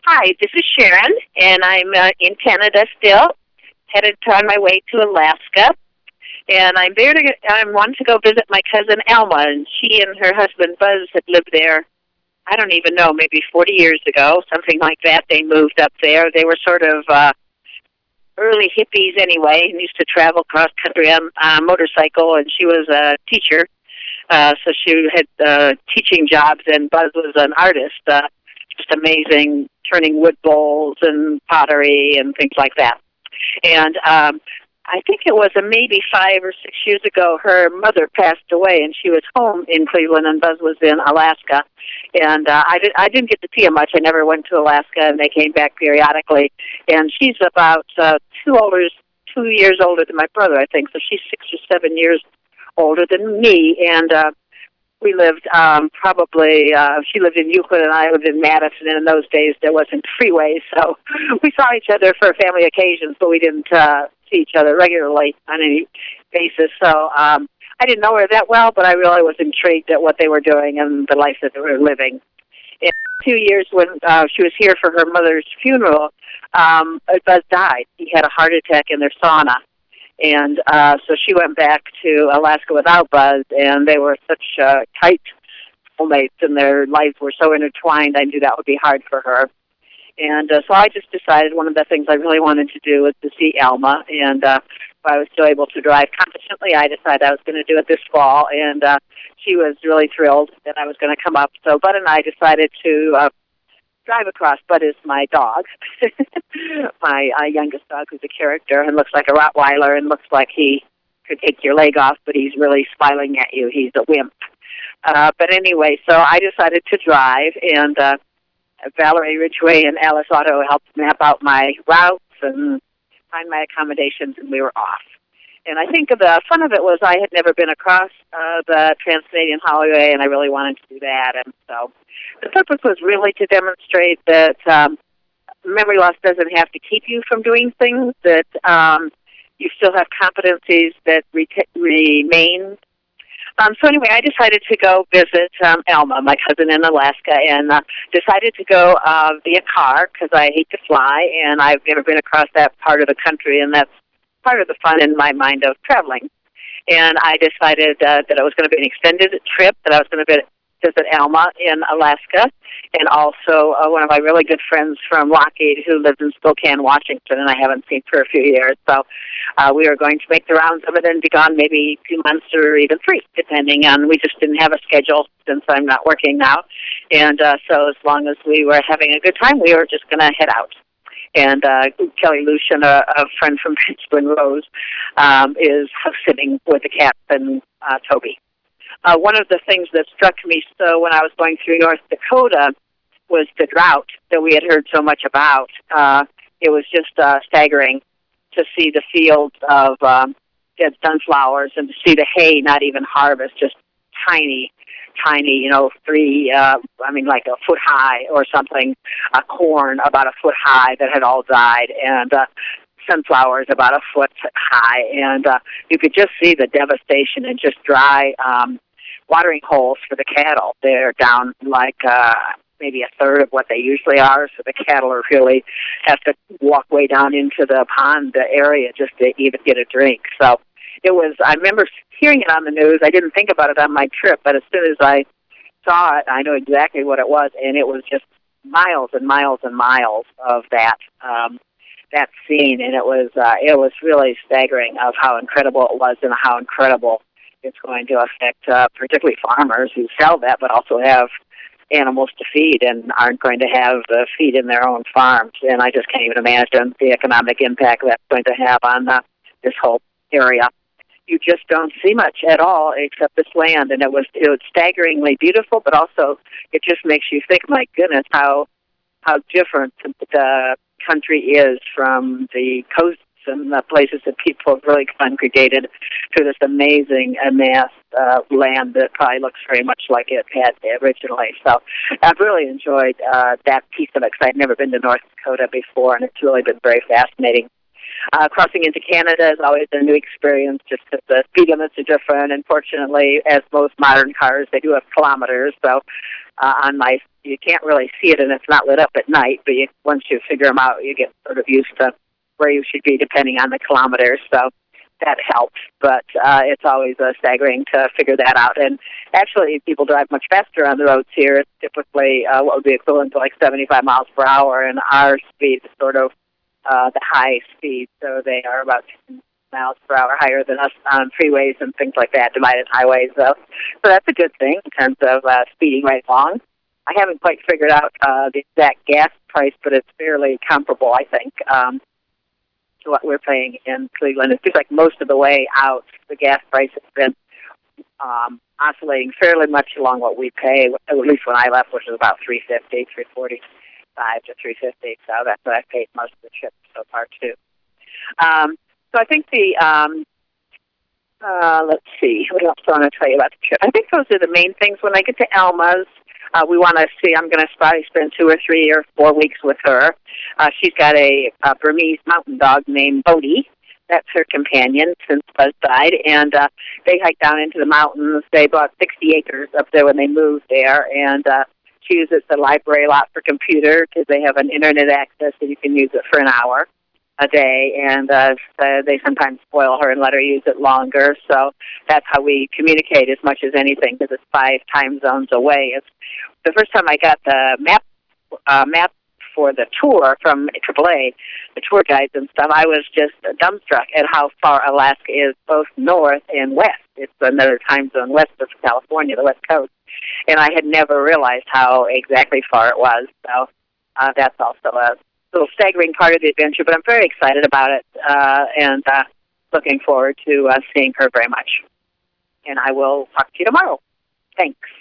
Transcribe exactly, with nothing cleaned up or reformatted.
Hi, this is Sharon, and I'm uh, in Canada still, headed on my way to Alaska. And I'm there to. I wanted to go visit my cousin Alma, and she and her husband Buzz had lived there. I don't even know, maybe forty years ago, something like that. They moved up there. They were sort of uh, early hippies anyway, and used to travel cross country on a motorcycle. And she was a teacher, uh, so she had uh, teaching jobs, and Buzz was an artist. Uh, just amazing, turning wood bowls and pottery and things like that. And um, I think it was a maybe five or six years ago, her mother passed away, and she was home in Cleveland, and Buzz was in Alaska. And uh, I, did, I didn't get to see her much. I never went to Alaska, and they came back periodically. And she's about uh, two older, two years older than my brother, I think. So she's six or seven years older than me. And uh, we lived um, probably, uh, she lived in Euclid and I lived in Madison, and in those days there wasn't freeways, so we saw each other for family occasions, but we didn't uh, see each other regularly on any basis. So um, I didn't know her that well, but I really was intrigued at what they were doing and the life that they were living. In two years when uh, she was here for her mother's funeral, um, Buzz died. He had a heart attack in their sauna. And uh, so she went back to Alaska without Buzz, and they were such uh, tight soulmates, and their lives were so intertwined, I knew that would be hard for her. And uh, so I just decided one of the things I really wanted to do was to see Alma, and uh, if I was still able to drive competently, I decided I was going to do it this fall, and uh, she was really thrilled that I was going to come up. So Bud and I decided to uh, drive across. Bud is my dog, my uh, youngest dog, who's a character and looks like a Rottweiler and looks like he could take your leg off, but he's really smiling at you. He's a wimp. Uh, but anyway, so I decided to drive, and uh, Valerie Ridgway and Alice Otto helped map out my routes and find my accommodations, and we were off. And I think the fun of it was I had never been across uh, the Trans-Canadian Highway, and I really wanted to do that. And so the purpose was really to demonstrate that um, memory loss doesn't have to keep you from doing things, that um, you still have competencies that re- remain. Um, so anyway, I decided to go visit um, Alma, my cousin in Alaska, and uh, decided to go uh, via car because I hate to fly, and I've never been across that part of the country, and that's part of the fun in my mind of traveling. And I decided uh, that it was going to be an extended trip, that I was going to visit Alma in Alaska, and also uh, one of my really good friends from Lockheed who lives in Spokane, Washington, and I haven't seen for a few years. So uh, we were going to make the rounds of it and be gone maybe two months or even three, depending on, we just didn't have a schedule since I'm not working now. And uh, so as long as we were having a good time, we were just going to head out. And uh, Kelly Lucian, a, a friend from Pittsburgh Rose, um, is house-sitting with the cat and uh, Toby. Uh, one of the things that struck me so when I was going through North Dakota was the drought that we had heard so much about. Uh, it was just uh, staggering to see the fields of um, dead sunflowers and to see the hay not even harvest, just tiny, tiny, you know, three, uh, I mean, like a foot high or something, a corn about a foot high that had all died, and uh, sunflowers about a foot high, and uh, you could just see the devastation and just dry um, watering holes for the cattle. They're down like uh, maybe a third of what they usually are, so the cattle are really have to walk way down into the pond area just to even get a drink. So it was, I remember hearing it on the news. I didn't think about it on my trip, but as soon as I saw it, I knew exactly what it was, and it was just miles and miles and miles of that um, that scene, and it was uh, it was really staggering of how incredible it was and how incredible it's going to affect uh, particularly farmers who sell that, but also have animals to feed and aren't going to have uh, feed in their own farms. And I just can't even imagine the economic impact that's going to have on uh, this whole area. You just don't see much at all except this land, and it was it was staggeringly beautiful, but also it just makes you think, my goodness, how how different the country is from the coasts and the places that people have really congregated to this amazing, amassed uh, land that probably looks very much like it had originally. So I've really enjoyed uh, that piece of it because I'd never been to North Dakota before, and it's really been very fascinating. Uh, crossing into Canada is always a new experience just because the speed limits are different. And fortunately, as most modern cars, they do have kilometers. So uh, on my, you can't really see it, and it's not lit up at night. But you, once you figure them out, you get sort of used to where you should be depending on the kilometers. So that helps. But uh, it's always uh, staggering to figure that out. And actually, people drive much faster on the roads here. It's typically uh, what would be equivalent to like seventy-five miles per hour, and our speed is sort of uh, the high speed. So they are about ten miles per hour higher than us on freeways and things like that, divided highways. So, so that's a good thing in terms of uh, speeding right along. I haven't quite figured out uh, the exact gas price, but it's fairly comparable, I think, um, to what we're paying in Cleveland. It seems like most of the way out, the gas price has been um, oscillating fairly much along what we pay, at least when I left, which was about three fifty, three forty-five to three fifty. So that's what I've paid most of the trip so far, too. Um, so I think the, um, uh, let's see, what else do I want to tell you about the trip? I think those are the main things. When I get to Alma's, Uh, we want to see, I'm going to probably spend two or three or four weeks with her. Uh, she's got a, a Burmese mountain dog named Bodhi. That's her companion since Buzz died. And uh, they hike down into the mountains. They bought sixty acres up there when they moved there. And uh, she uses the library a lot for computer because they have an internet access and you can use it for an hour a day. And uh, so they sometimes spoil her and let her use it longer. So that's how we communicate as much as anything because it's five time zones away. It's the first time I got the map uh, map for the tour from triple A, the tour guides and stuff, I was just dumbstruck at how far Alaska is, both north and west. It's another time zone west of California, the west coast. And I had never realized how exactly far it was. So uh, that's also a little staggering part of the adventure, but I'm very excited about it uh, and uh, looking forward to uh, seeing her very much. And I will talk to you tomorrow. Thanks.